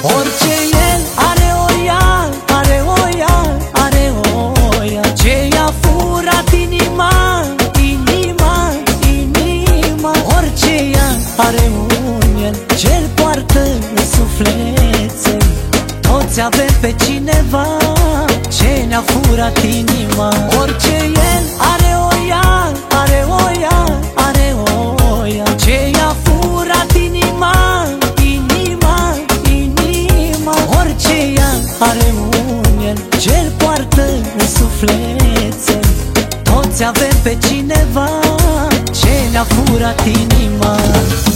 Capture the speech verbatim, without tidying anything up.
Orice el are o ea, are o ea, are o ea. Ce i-a furat inima, inima, inima. Orice ea are un el, ce-l poartă în sufletel. Toți avem pe cineva ce ne-a furat inima. Orice el are o ea, are o ea, are o ea. Ce i-a furat inima, inima, inima. Orice ea are un el, ce-l poartă în sufletel. Toți avem pe cineva ce ne-a furat inima.